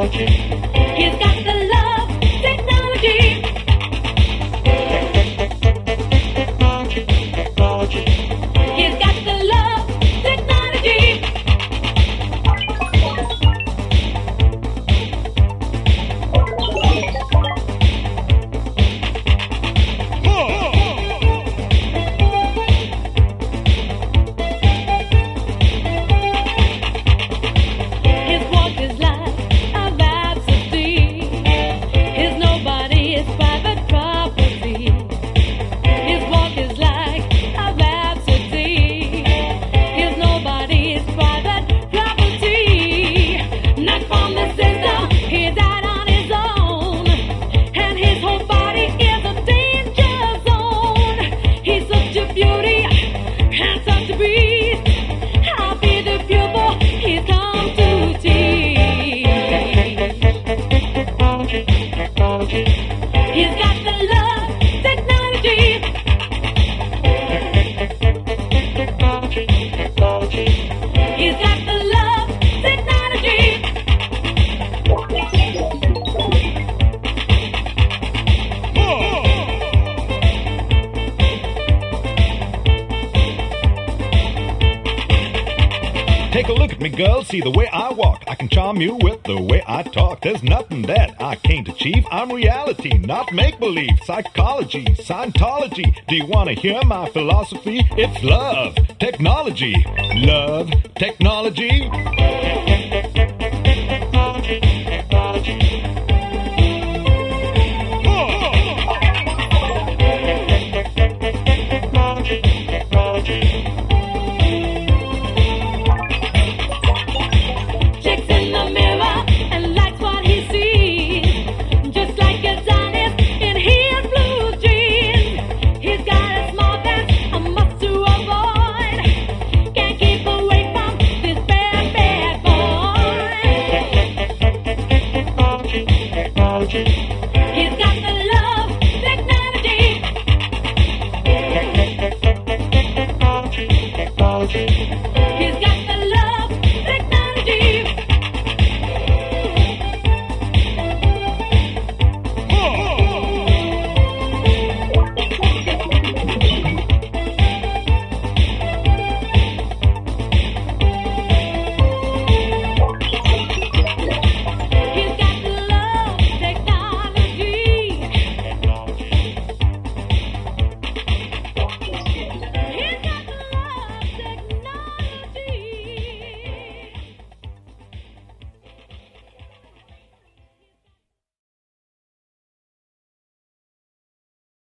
He's got the love technology. He's got the love technology. His walk is like a rhapsody. His nobody is private property. His walk is like a rhapsody. His nobody is private property. Not from the system, he died on his own. And his whole body is a danger zone. He's such a beauty and such a beast. I'll be the pupil he's come to teach. He's got the love technology. He's got the love technology. Take a look at me, girl, see the way I walk. I can charm you with the way I talk. There's nothing that I can't achieve. I'm reality, not make-believe. Psychology, Scientology. Do you want to hear my philosophy? It's love, technology. Love, technology. Checks in the mirror and likes what he sees. Just like Adonis in his blue jeans. He's got a small dance, a must to avoid. Can't keep away from this bad, bad boy. He's got the love technology.